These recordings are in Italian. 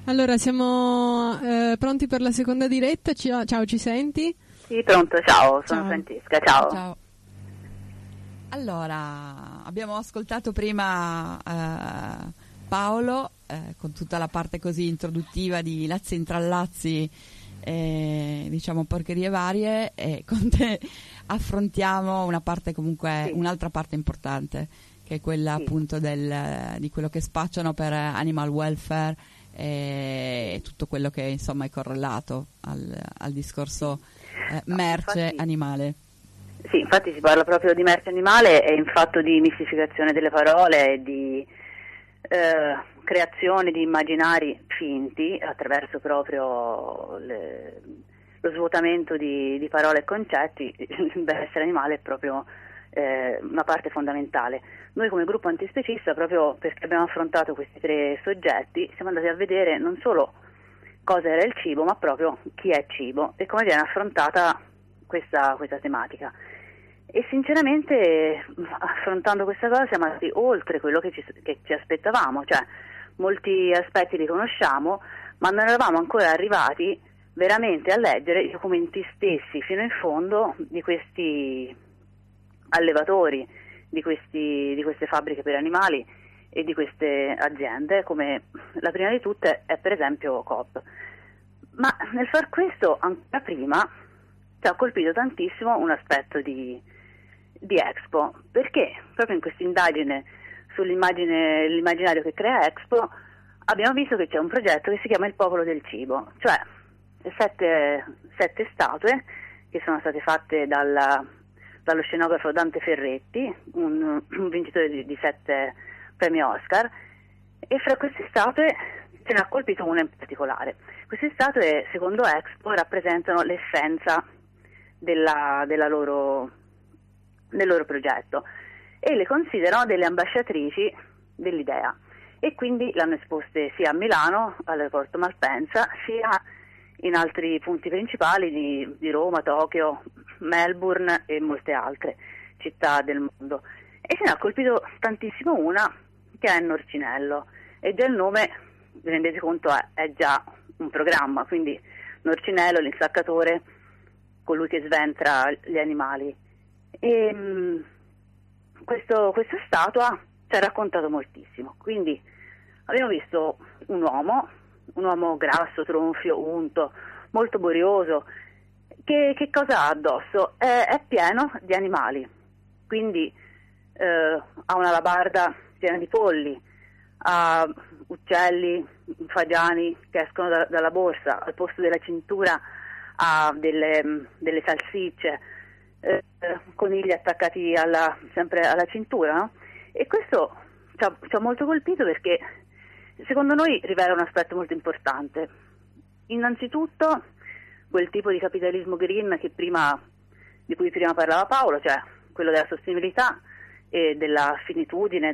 Allora, siamo pronti per la seconda diretta. Ciao, ci senti? Sì, pronto, ciao, sono Ciao. Francesca, ciao. Ciao. Allora, abbiamo ascoltato prima Paolo con tutta la parte così introduttiva di Lazzi Intrallazzi, diciamo porcherie varie, e con te affrontiamo una parte comunque, Sì. un'altra parte importante, che è quella Sì. appunto di quello che spacciano per animal welfare e tutto quello che insomma è correlato al discorso merce infatti, animale. Sì, infatti si parla proprio di merce animale e in fatto di mistificazione delle parole e di creazione di immaginari finti attraverso proprio lo svuotamento di parole e concetti. Il benessere animale è proprio una parte fondamentale. Noi come gruppo antispecista, proprio perché abbiamo affrontato questi tre soggetti, siamo andati a vedere non solo cosa era il cibo, ma proprio chi è cibo e come viene affrontata questa tematica. E sinceramente, affrontando questa cosa, siamo andati oltre quello che ci aspettavamo, cioè molti aspetti li conosciamo, ma non eravamo ancora arrivati veramente a leggere i documenti stessi fino in fondo di questi allevatori, di queste fabbriche per animali e di queste aziende, come la prima di tutte è per esempio Coop. Ma nel far questo, ancora prima, ci ha colpito tantissimo un aspetto di Expo, perché proprio in questa indagine sull'immaginario che crea Expo abbiamo visto che c'è un progetto che si chiama Il Popolo del Cibo, cioè sette statue che sono state fatte dallo scenografo Dante Ferretti, un vincitore di 7 premi Oscar, e fra queste statue ce ne ha colpito una in particolare. Queste statue, secondo Expo, rappresentano l'essenza del loro progetto e le considerano delle ambasciatrici dell'idea, e quindi l'hanno esposte sia a Milano, all'aeroporto Malpensa, sia in altri punti principali di Roma, Tokyo, Melbourne e molte altre città del mondo. E se ne ha colpito tantissimo una che è Norcinello, e già il nome, vi rendete conto, è già un programma, quindi Norcinello, l'insaccatore, colui che sventra gli animali. E questa statua ci ha raccontato moltissimo, quindi abbiamo visto un uomo grasso, tronfio, unto, molto borioso. Che cosa ha addosso? È pieno di animali, quindi ha una alabarda piena di polli, ha uccelli, fagiani che escono dalla borsa, al posto della cintura ha delle salsicce, conigli attaccati sempre alla cintura, no? E questo ci ha molto colpito, perché secondo noi rivela un aspetto molto importante. Innanzitutto quel tipo di capitalismo green di cui prima parlava Paolo, cioè quello della sostenibilità e della finitudine,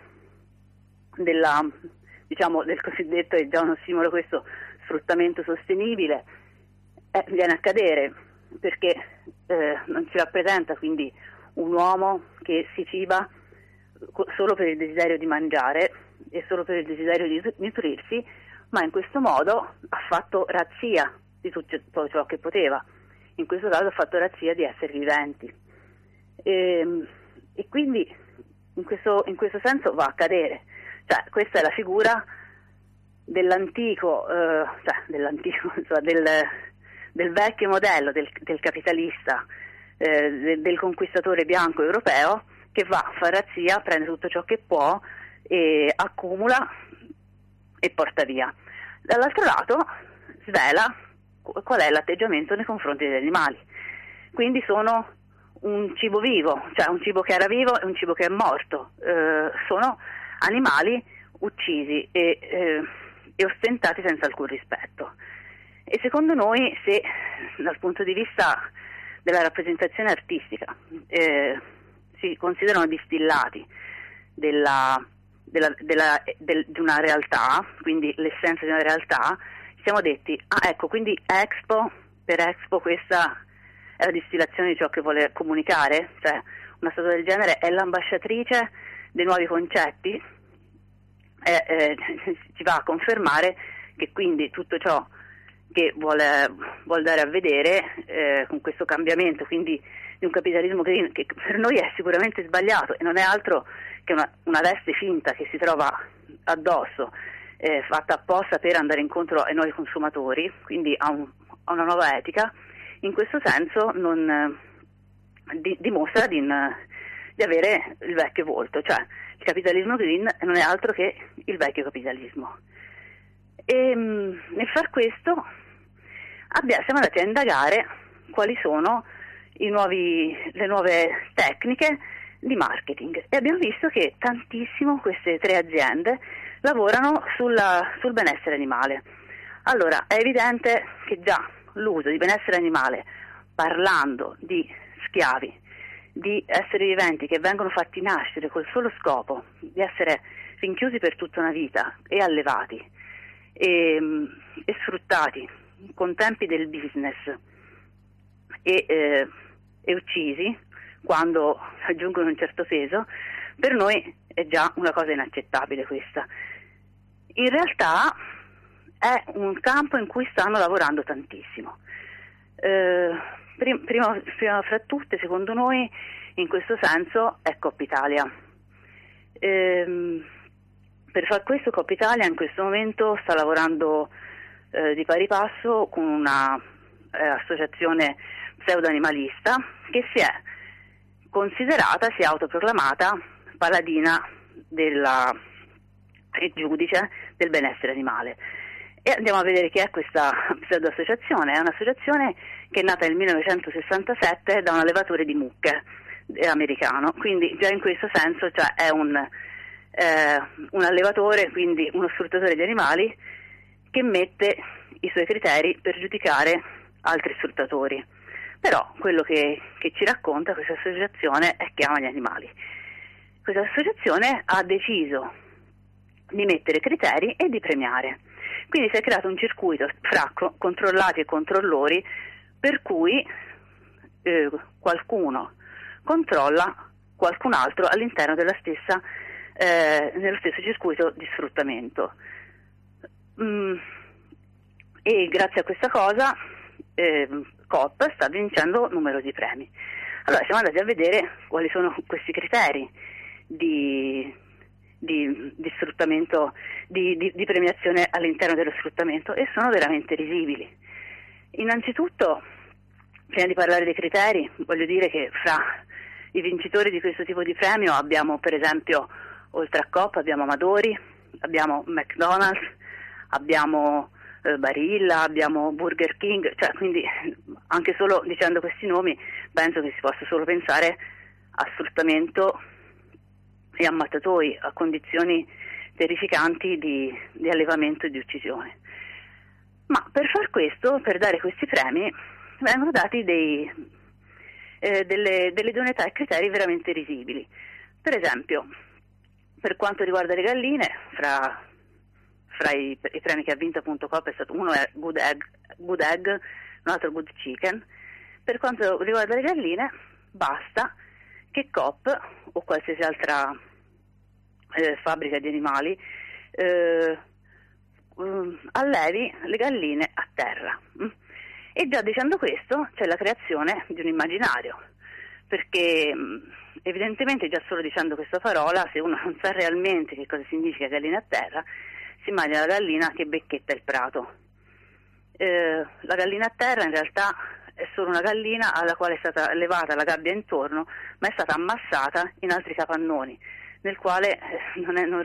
diciamo del cosiddetto, è già un ossimoro questo, sfruttamento sostenibile, viene a cadere, perché non ci rappresenta quindi un uomo che si ciba solo per il desiderio di mangiare e solo per il desiderio di nutrirsi, ma in questo modo ha fatto razzia di tutto ciò che poteva. In questo caso ha fatto razzia di esseri viventi, e quindi in questo senso va a cadere. Cioè, questa è la figura dell'antico, insomma, del vecchio modello del capitalista, del conquistatore bianco europeo, che va a far razzia, prende tutto ciò che può e accumula e porta via. Dall'altro lato svela qual è l'atteggiamento nei confronti degli animali. Quindi sono un cibo vivo, cioè un cibo che era vivo e un cibo che è morto. Sono animali uccisi e ostentati senza alcun rispetto. E secondo noi, se dal punto di vista della rappresentazione artistica si considerano distillati di una realtà, quindi l'essenza di una realtà, siamo detti, ecco, quindi per Expo questa è la distillazione di ciò che vuole comunicare, cioè una statua del genere è l'ambasciatrice dei nuovi concetti, ci va a confermare che quindi tutto ciò che vuole dare a vedere con questo cambiamento, quindi di un capitalismo green, che per noi è sicuramente sbagliato e non è altro che una veste finta che si trova addosso, fatta apposta per andare incontro ai nuovi consumatori, quindi a una nuova etica. In questo senso dimostra di avere il vecchio volto, cioè il capitalismo green non è altro che il vecchio capitalismo. E nel far questo siamo andati a indagare quali sono le nuove tecniche di marketing e abbiamo visto che tantissimo queste 3 aziende lavorano sul benessere animale. Allora, è evidente che già l'uso di benessere animale, parlando di schiavi, di esseri viventi che vengono fatti nascere col solo scopo di essere rinchiusi per tutta una vita e allevati e sfruttati con tempi del business e uccisi quando raggiungono un certo peso, per noi è già una cosa inaccettabile questa. In realtà è un campo in cui stanno lavorando tantissimo. Prima fra tutte, secondo noi, in questo senso è Coop Italia. Per far questo Coop Italia in questo momento sta lavorando di pari passo con una associazione pseudo-animalista che si è autoproclamata paladina e giudice del benessere animale. E andiamo a vedere chi è questa pseudo-associazione. È un'associazione che è nata nel 1967 da un allevatore di mucche americano, quindi già in questo senso cioè è un allevatore, quindi uno sfruttatore di animali che mette i suoi criteri per giudicare altri sfruttatori. Però quello che ci racconta questa associazione è che ama gli animali. Questa associazione ha deciso di mettere criteri e di premiare. Quindi si è creato un circuito fra controllati e controllori per cui qualcuno controlla qualcun altro all'interno dello stesso circuito di sfruttamento. E grazie a questa cosa Coop sta vincendo numerosi premi. Allora siamo andati a vedere quali sono questi criteri di sfruttamento, di premiazione all'interno dello sfruttamento, e sono veramente risibili. Innanzitutto, prima di parlare dei criteri, voglio dire che fra i vincitori di questo tipo di premio abbiamo, per esempio, oltre a Coop abbiamo Amadori, abbiamo McDonald's, abbiamo Barilla, abbiamo Burger King, cioè quindi anche solo dicendo questi nomi penso che si possa solo pensare a sfruttamento e a mattatoi, a condizioni terrificanti di allevamento e di uccisione. Ma per far questo, per dare questi premi, vengono dati delle idoneità e criteri veramente risibili. Per esempio, per quanto riguarda le galline, fra i premi che ha vinto appunto Coop è stato uno è Good Egg, un altro Good Chicken. Per quanto riguarda le galline, basta che Coop o qualsiasi altra fabbrica di animali allevi le galline a terra. E già dicendo questo c'è la creazione di un immaginario, perché evidentemente già solo dicendo questa parola, se uno non sa realmente che cosa significa gallina a terra, si immagina la gallina che becchetta il prato. La gallina a terra in realtà è solo una gallina alla quale è stata levata la gabbia intorno, ma è stata ammassata in altri capannoni, nel quale non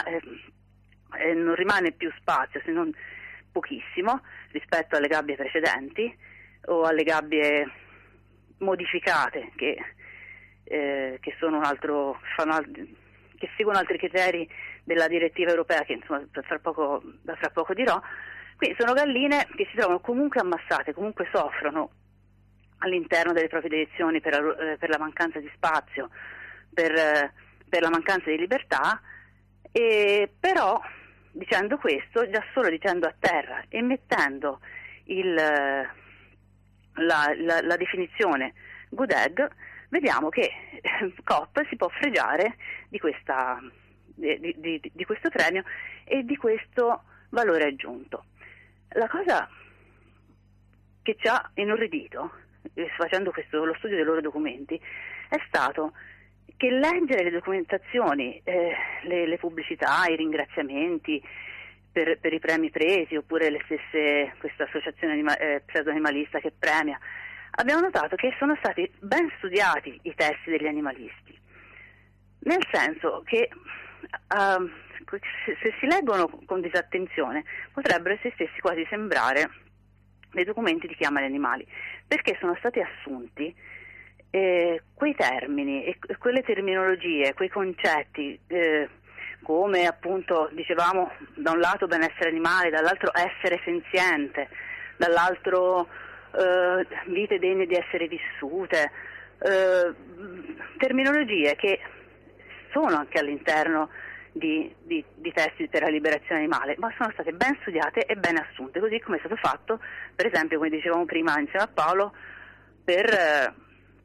rimane più spazio, se non pochissimo, rispetto alle gabbie precedenti o alle gabbie modificate che sono che seguono altri criteri della direttiva europea che insomma da fra poco dirò. Quindi sono galline che si trovano comunque ammassate, comunque soffrono all'interno delle proprie direzioni per la mancanza di spazio, per la mancanza di libertà, e però dicendo questo, già solo dicendo a terra e mettendo la definizione Good Egg, vediamo che Coop si può fregiare di questo premio e di questo valore aggiunto. La cosa che ci ha inorridito, facendo lo studio dei loro documenti, è stato che leggere le documentazioni, le pubblicità, i ringraziamenti per i premi presi, oppure le stesse, questa associazione pseudo-animalista che premia, abbiamo notato che sono stati ben studiati i testi degli animalisti, nel senso che se si leggono con disattenzione potrebbero essi stessi quasi sembrare dei documenti di chi ama gli animali, perché sono stati assunti quei termini e quelle terminologie, quei concetti, come appunto dicevamo, da un lato benessere animale, dall'altro essere senziente, dall'altro vite degne di essere vissute, terminologie che sono anche all'interno di testi per la liberazione animale, ma sono state ben studiate e ben assunte, così come è stato fatto, per esempio, come dicevamo prima insieme a Paolo, per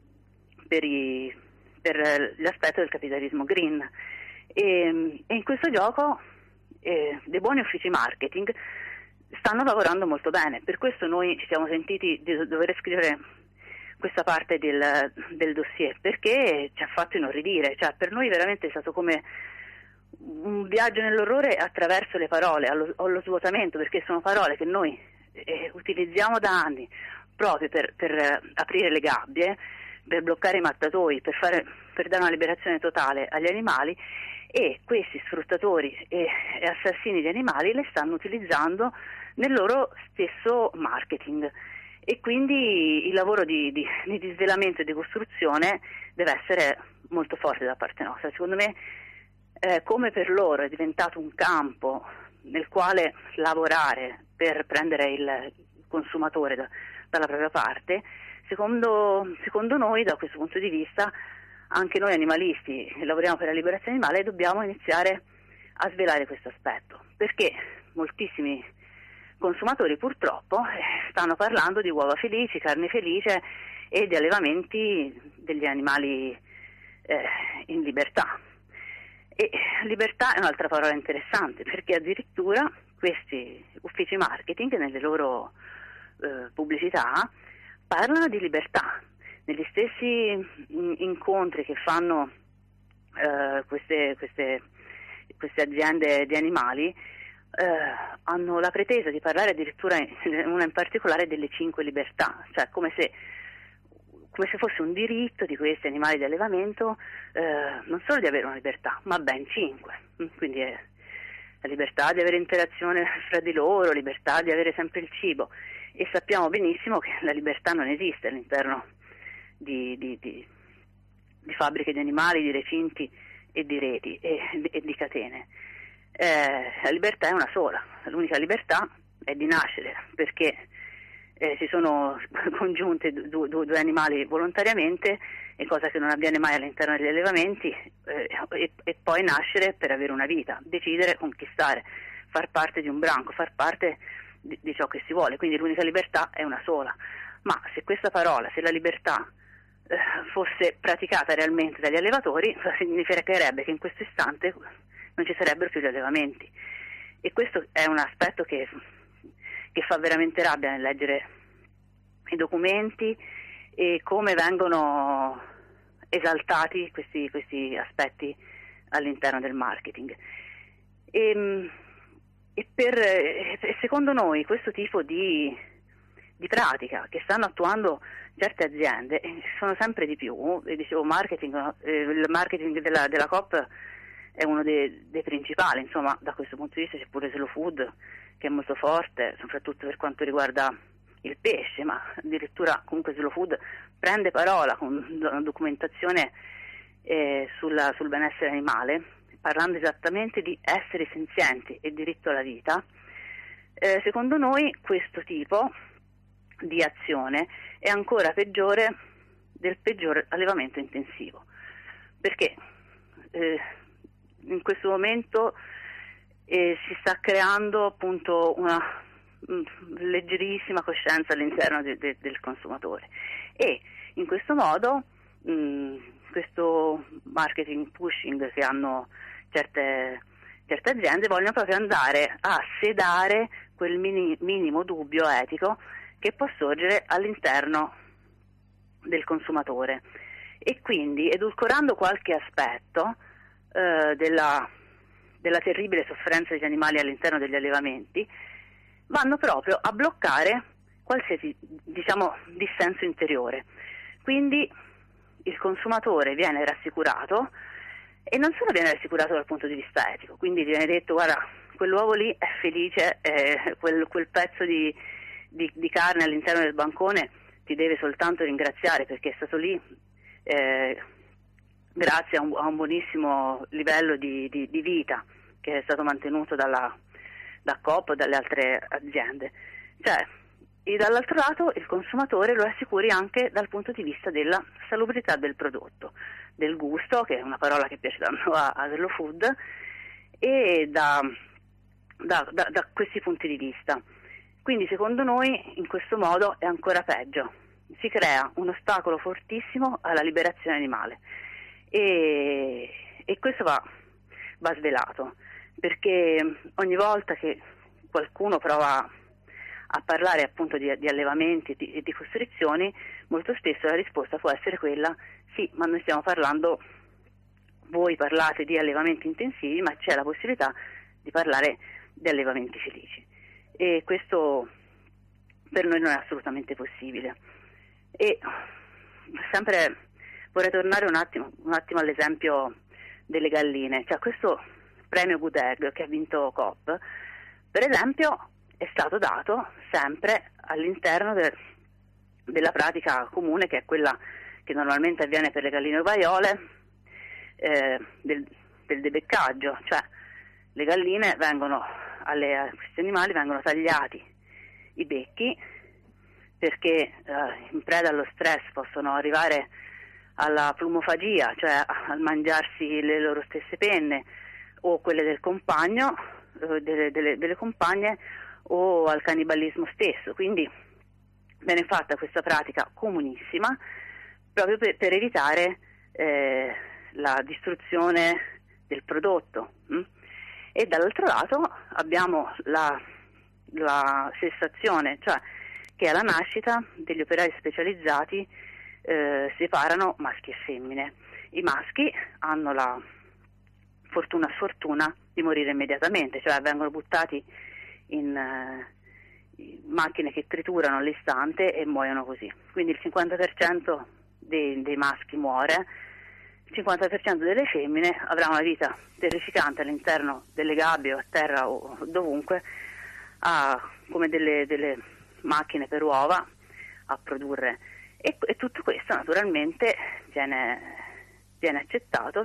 l'aspetto del capitalismo green. E in questo gioco dei buoni uffici marketing stanno lavorando molto bene, per questo noi ci siamo sentiti di dover scrivere questa parte del dossier, perché ci ha fatto inorridire, cioè per noi veramente è stato come un viaggio nell'orrore attraverso le parole, allo svuotamento, perché sono parole che noi utilizziamo da anni proprio per aprire le gabbie, per bloccare i mattatoi, per dare una liberazione totale agli animali, e questi sfruttatori e assassini di animali le stanno utilizzando nel loro stesso marketing, e quindi il lavoro di disvelamento e di costruzione deve essere molto forte da parte nostra. Secondo me, come per loro è diventato un campo nel quale lavorare per prendere il consumatore dalla propria parte, secondo noi, da questo punto di vista, anche noi animalisti che lavoriamo per la liberazione animale dobbiamo iniziare a svelare questo aspetto, perché moltissimi consumatori purtroppo stanno parlando di uova felici, carne felice e di allevamenti degli animali in libertà. E libertà è un'altra parola interessante, perché addirittura questi uffici marketing nelle loro pubblicità parlano di libertà. Negli stessi incontri che fanno queste aziende di animali hanno la pretesa di parlare addirittura, una in particolare, delle 5 libertà, cioè come se fosse un diritto di questi animali di allevamento non solo di avere una libertà, ma ben 5. Quindi la libertà di avere interazione fra di loro, libertà di avere sempre il cibo, e sappiamo benissimo che la libertà non esiste all'interno di fabbriche di animali, di recinti e di reti e di catene. La libertà è una sola, l'unica libertà è di nascere, perché si sono congiunte due animali volontariamente, e cosa che non avviene mai all'interno degli allevamenti, e poi nascere per avere una vita, decidere, conquistare, far parte di un branco, far parte di ciò che si vuole. Quindi l'unica libertà è una sola. Ma se questa parola, se la libertà fosse praticata realmente dagli allevatori, significherebbe che in questo istante non ci sarebbero più gli allevamenti, e questo è un aspetto che fa veramente rabbia nel leggere i documenti e come vengono esaltati questi aspetti all'interno del marketing. E secondo noi questo tipo di pratica che stanno attuando certe aziende sono sempre di più. Dicevo, il marketing della Coop è uno dei principali, insomma, da questo punto di vista c'è pure Slow Food, che è molto forte, soprattutto per quanto riguarda il pesce, ma addirittura comunque Slow Food prende parola con una documentazione sul benessere animale, parlando esattamente di esseri senzienti e diritto alla vita. Secondo noi questo tipo di azione è ancora peggiore del peggior allevamento intensivo, perché in questo momento si sta creando appunto una leggerissima coscienza all'interno del consumatore, e in questo modo questo marketing pushing che hanno certe certe aziende vogliono proprio andare a sedare quel minimo dubbio etico che può sorgere all'interno del consumatore, e quindi, edulcorando qualche aspetto della terribile sofferenza degli animali all'interno degli allevamenti, vanno proprio a bloccare qualsiasi, diciamo, dissenso interiore. Quindi il consumatore viene rassicurato, e non solo viene rassicurato dal punto di vista etico, quindi viene detto: guarda, quell'uovo lì è felice, quel pezzo di carne all'interno del bancone ti deve soltanto ringraziare perché è stato lì grazie a un buonissimo livello di vita che è stato mantenuto da Coop o dalle altre aziende. Cioè, e dall'altro lato il consumatore lo assicuri anche dal punto di vista della salubrità del prodotto, del gusto, che è una parola che piace tanto a Hello Food, e da questi punti di vista. Quindi secondo noi in questo modo è ancora peggio, si crea un ostacolo fortissimo alla liberazione animale, e questo va svelato, perché ogni volta che qualcuno prova a parlare appunto di allevamenti e di costrizioni, molto spesso la risposta può essere quella: sì, ma noi stiamo parlando, voi parlate di allevamenti intensivi, ma c'è la possibilità di parlare di allevamenti felici, e questo per noi non è assolutamente possibile. E sempre vorrei tornare un attimo all'esempio delle galline. Cioè, questo premio Good Egg che ha vinto Coop, per esempio, è stato dato sempre all'interno della pratica comune, che è quella che normalmente avviene per le galline ovaiole, del debeccaggio. Cioè, le galline a questi animali vengono tagliati i becchi, perché in preda allo stress possono arrivare alla plumofagia, cioè al mangiarsi le loro stesse penne o quelle del compagno, delle compagne, o al cannibalismo stesso. Quindi viene fatta questa pratica comunissima proprio per evitare la distruzione del prodotto. E dall'altro lato abbiamo la sessazione, cioè che alla nascita degli operai specializzati separano maschi e femmine. I maschi hanno la sfortuna di morire immediatamente, cioè vengono buttati in macchine che triturano all'istante e muoiono così. Quindi il 50% dei maschi muore, il 50% delle femmine avrà una vita terrificante all'interno delle gabbie o a terra o dovunque, come delle macchine per uova a produrre, e tutto questo naturalmente viene accettato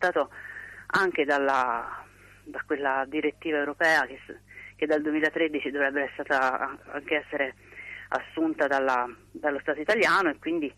anche da quella direttiva europea che dal 2013 dovrebbe essere assunta dallo Stato italiano, e quindi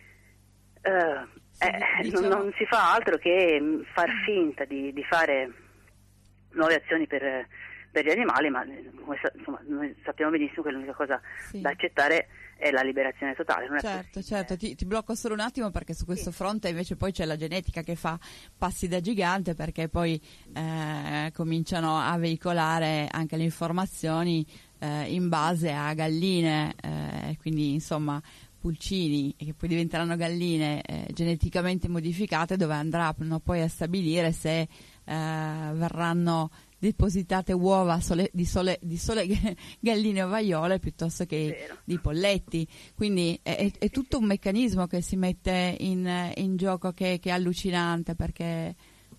non si fa altro che far finta di fare nuove azioni per gli animali, ma insomma, noi sappiamo benissimo che l'unica cosa da accettare è la liberazione totale. Non certo, ti blocco solo un attimo, perché su questo fronte invece poi c'è la genetica che fa passi da gigante, perché poi cominciano a veicolare anche le informazioni in base a galline, quindi insomma pulcini, che poi diventeranno galline geneticamente modificate, dove andranno poi a stabilire se verranno depositate uova di sole galline ovaiole piuttosto che di polletti. Quindi è tutto un meccanismo che si mette in gioco che è allucinante, perché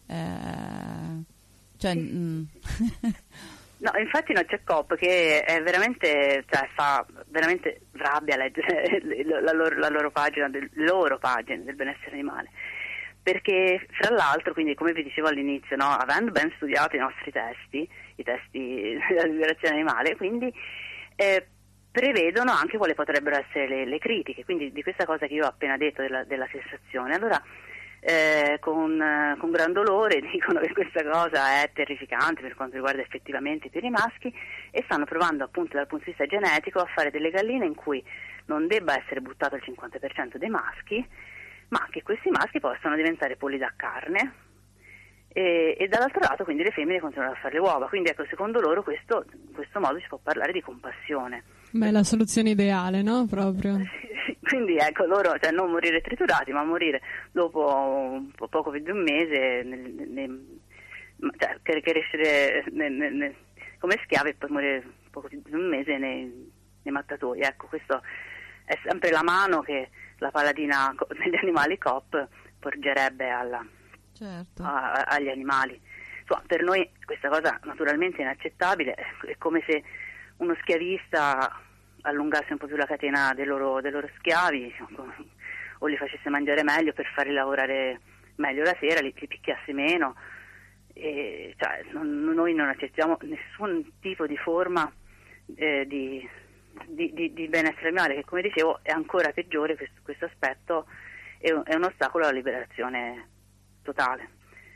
No, infatti non c'è Coop, che è veramente, cioè, fa veramente rabbia leggere la loro pagina, le loro pagine del benessere animale, perché fra l'altro, quindi come vi dicevo all'inizio, no, avendo ben studiato i nostri testi, i testi della liberazione animale, quindi prevedono anche quali potrebbero essere le critiche, quindi di questa cosa che io ho appena detto della cessazione. Allora con gran dolore dicono che questa cosa è terrificante per quanto riguarda effettivamente per i maschi, e stanno provando appunto dal punto di vista genetico a fare delle galline in cui non debba essere buttato il 50% dei maschi, ma che questi maschi possano diventare polli da carne, e dall'altro lato quindi le femmine continuano a fare le uova, quindi ecco, secondo loro in questo modo si può parlare di compassione. Beh, la soluzione ideale, no? Proprio. Quindi ecco, loro, cioè, non morire triturati, ma morire dopo poco più di un mese, cioè, crescere come schiavi e poi morire poco più di un mese nei mattatoi. Ecco, questo è sempre la mano che la paladina degli animali Coop porgerebbe agli animali. Insomma, per noi questa cosa naturalmente è inaccettabile, è come se uno schiavista allungasse un po' più la catena dei loro schiavi o li facesse mangiare meglio per farli lavorare meglio la sera, li picchiasse meno. Cioè, noi non accettiamo nessun tipo di forma di benessere animale, che come dicevo è ancora peggiore. Questo aspetto è un ostacolo alla liberazione totale.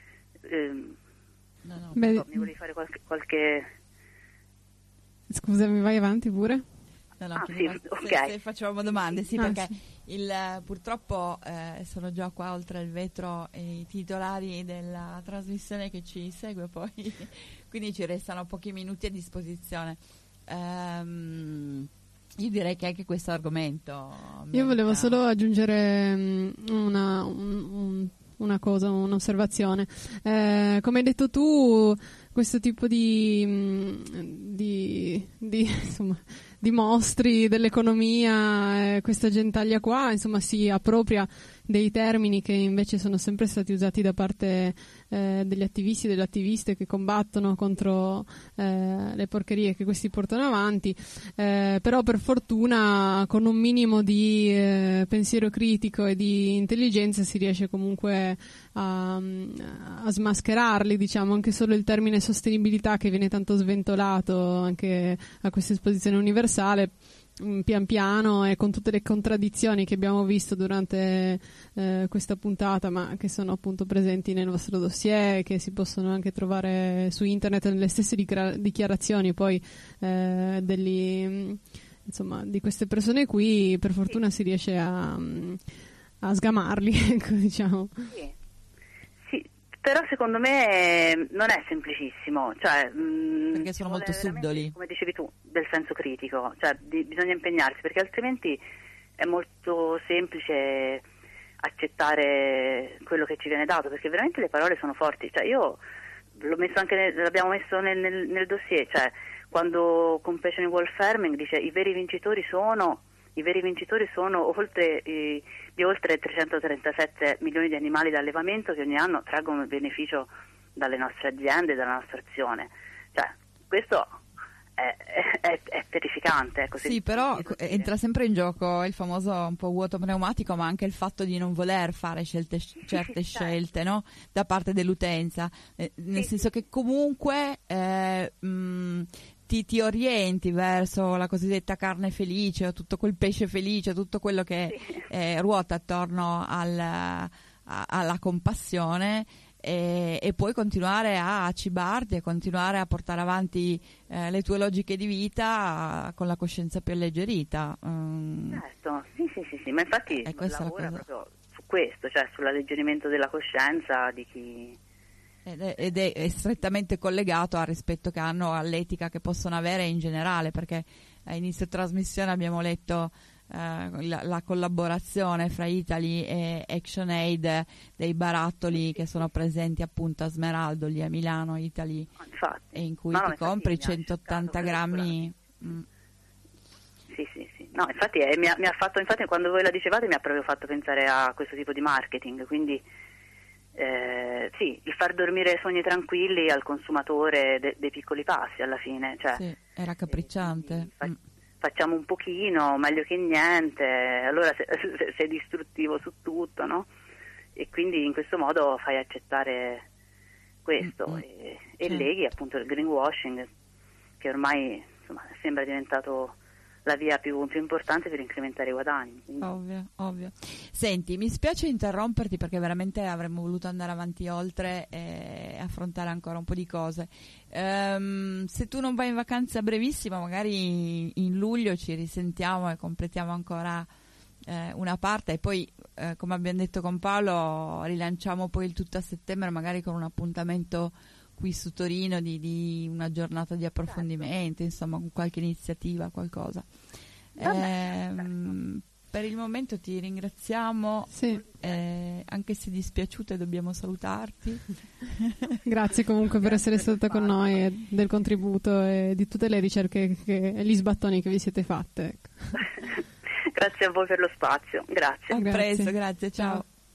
Mi volevi fare qualche... Scusami, vai avanti pure. Se facevamo domande, perché purtroppo sono già qua oltre il vetro i titolari della trasmissione che ci segue poi, quindi ci restano pochi minuti a disposizione. Io direi che anche questo argomento io volevo solo aggiungere una cosa, un'osservazione. Come hai detto tu, questo tipo insomma, di mostri dell'economia, questa gentaglia qua, insomma, si appropria dei termini che invece sono sempre stati usati da parte degli attivisti e delle attiviste che combattono contro le porcherie che questi portano avanti, però per fortuna con un minimo di pensiero critico e di intelligenza si riesce comunque a smascherarli, diciamo. Anche solo il termine sostenibilità, che viene tanto sventolato anche a questa esposizione universale, pian piano, e con tutte le contraddizioni che abbiamo visto durante questa puntata, ma che sono appunto presenti nel vostro dossier, che si possono anche trovare su internet nelle stesse dichiarazioni poi insomma, di queste persone qui. Per fortuna si riesce a sgamarli, ecco, diciamo. Sì, però secondo me non è semplicissimo, cioè perché sono molto subdoli, come dicevi tu, del senso critico, cioè bisogna impegnarsi, perché altrimenti è molto semplice accettare quello che ci viene dato, perché veramente le parole sono forti. Cioè, io l'abbiamo messo nel dossier, cioè quando Compassion Wolf Farming dice i veri vincitori sono di oltre 337 milioni di animali d'allevamento che ogni anno traggono beneficio dalle nostre aziende e dalla nostra azione. Cioè, questo è terrificante. Ecco, sì, però entra sempre in gioco il famoso un po' vuoto pneumatico, ma anche il fatto di non voler fare certe scelte, no? Da parte dell'utenza, nel senso che comunque ti orienti verso la cosiddetta carne felice, o tutto quel pesce felice, tutto quello che ruota attorno alla compassione, e puoi continuare a cibarti e continuare a portare avanti le tue logiche di vita con la coscienza più alleggerita. Certo, sì, ma infatti lavora proprio su questo, cioè sull'alleggerimento della coscienza di chi... Ed è strettamente collegato al rispetto che hanno all'etica che possono avere in generale, perché a inizio trasmissione abbiamo letto la collaborazione fra Italy e ActionAid dei barattoli che sono presenti appunto a Smeraldo, lì a Milano, Italy, e in cui ti compri 180 grammi. Sì. No, infatti mi ha fatto, quando voi la dicevate mi ha proprio fatto pensare a questo tipo di marketing, quindi sì, il far dormire sogni tranquilli al consumatore dei piccoli passi alla fine, cioè, sì, è raccapricciante. Facciamo un pochino, meglio che niente, allora sei distruttivo su tutto, no? E quindi in questo modo fai accettare questo e leghi appunto il greenwashing, che ormai insomma sembra diventato la via più importante per incrementare i guadagni. Ovvio. Senti, mi spiace interromperti perché veramente avremmo voluto andare avanti oltre e affrontare ancora un po' di cose. Se tu non vai in vacanza brevissima, magari in luglio ci risentiamo e completiamo ancora una parte, e poi come abbiamo detto con Paolo rilanciamo poi il tutto a settembre, magari con un appuntamento qui su Torino di una giornata di approfondimento, insomma con qualche iniziativa, qualcosa. Per il momento ti ringraziamo, sì. Anche se dispiaciute dobbiamo salutarti. Grazie comunque per essere stata con noi e del contributo e di tutte le ricerche e gli sbattoni che vi siete fatte. Grazie a voi per lo spazio, grazie. A presto, grazie, ciao.